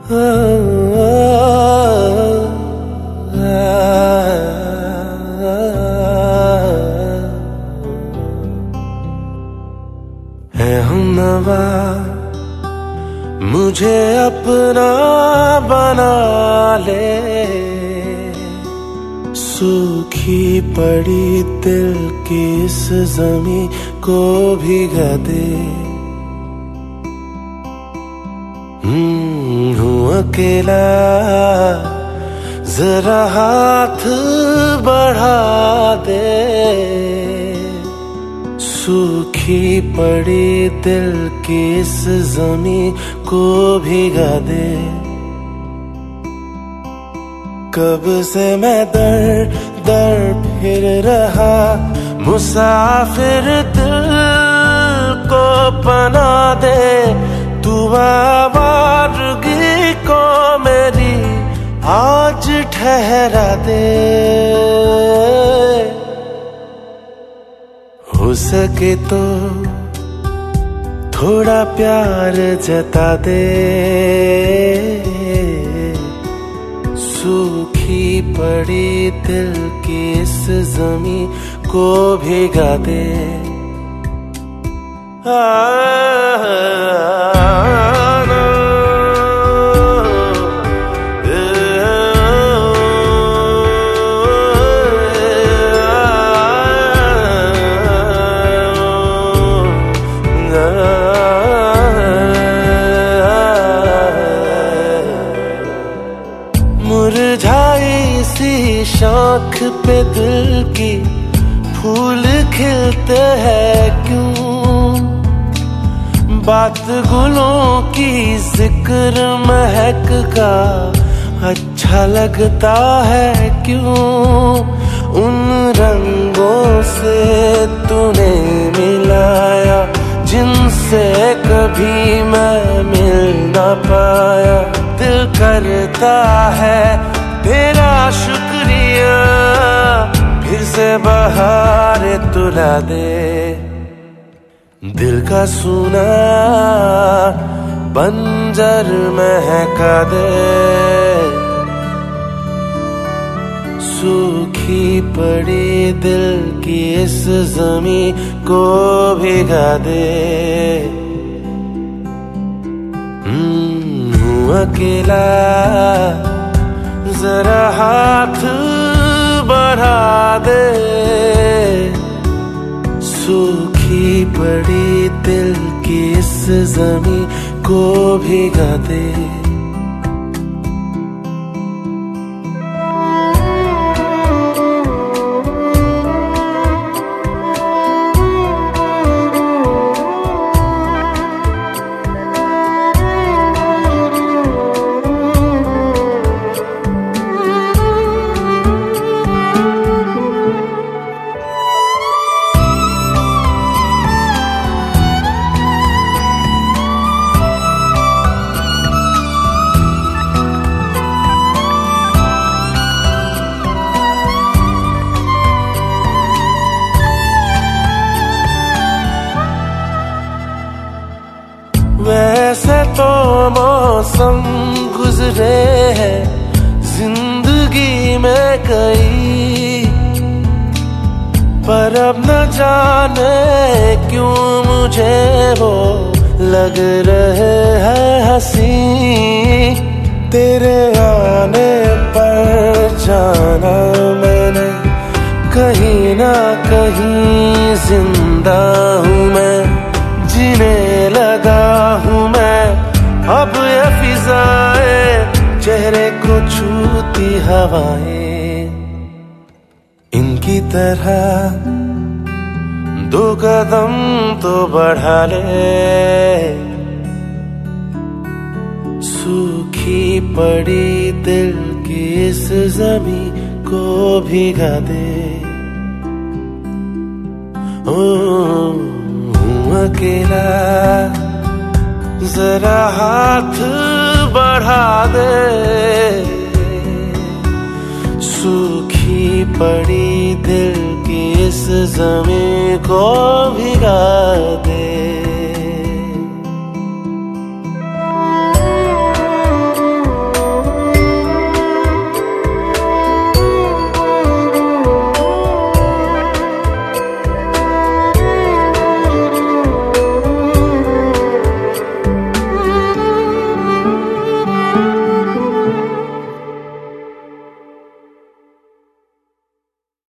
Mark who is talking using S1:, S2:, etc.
S1: है हमनवा मुझे अपना बना ले, सूखी पड़ी दिल की इस ज़मीं को भिगा दे। हूँ अकेला जरा हाथ बढ़ा दे, सूखी पड़ी दिल की इस ज़मीं को भिगा दे। कब से मैं दर दर फिर रहा, मुसाफिर दिल को पना दे, तू आवारगी को मेरी आज ठहरा दे। हो सके तो थोड़ा प्यार जता दे, सूखी पड़ी दिल की इस ज़मीं को भिगा दे। मुरझाई सी शाख पे दिल की फूल खिलते हैं क्यों, बात गुलों की जिक्र महक का अच्छा लगता है क्यों। उन रंगों से तूने मिलाया जिनसे कभी मैं मिल ना पाया, दिल करता है तेरा शुक्रिया, फिर से बहार तुला दे। दिल का सूना बंजर महका दे, सूखी पड़ी दिल की इस ज़मीं को भिगा दे। हूँ अकेला जरा हाथ बढ़ा दे, सूखी पड़ी दिल की इस ज़मीं को भिगा दे। वैसे तो मौसम गुजरे हैं जिंदगी में कई, पर अब न जाने क्यों मुझे वो लग रहे हैं हंसी। तेरे आने पर जाना मैंने कहीं ना कहीं जिंदा हूँ मैं, जीने लगा हूँ मैं अब ये फिजाएं, चेहरे को छूती हवाएं। इनकी तरह दो कदम तो बढ़ा ले, सूखी पड़ी दिल की इस ज़मीं को भिगा दे। हूँ अकेला जरा हाथ बढ़ा दे, सूखी पड़ी दिल की इस ज़मीं को भिगा